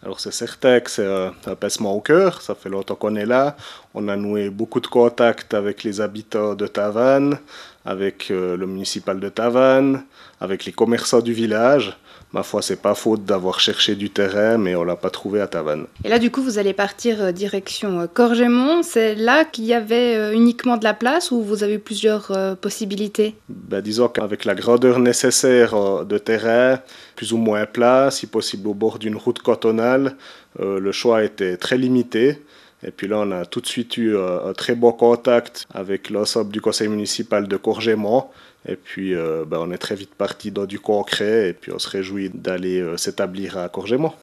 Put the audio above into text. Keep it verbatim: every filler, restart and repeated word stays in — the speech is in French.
Alors c'est certain que c'est un apaisement au cœur, ça fait longtemps qu'on est là. On a noué beaucoup de contacts avec les habitants de Tavannes, avec euh, le municipal de Tavannes, avec les commerçants du village. Ma foi, c'est pas faute d'avoir cherché du terrain, mais on l'a pas trouvé à Tavannes. Et là, du coup, vous allez partir euh, direction euh, Corgemont. C'est là qu'il y avait euh, uniquement de la place ou vous avez plusieurs euh, possibilités? Ben, disons qu'avec la grandeur nécessaire euh, de terrain, plus ou moins plat, si possible au bord d'une route cantonale, euh, le choix était très limité. Et puis là, on a tout de suite eu euh, un très bon contact avec l'ensemble du conseil municipal de Courgémont. Et puis, euh, ben, on est très vite parti dans du concret et puis on se réjouit d'aller euh, s'établir à Courgémont.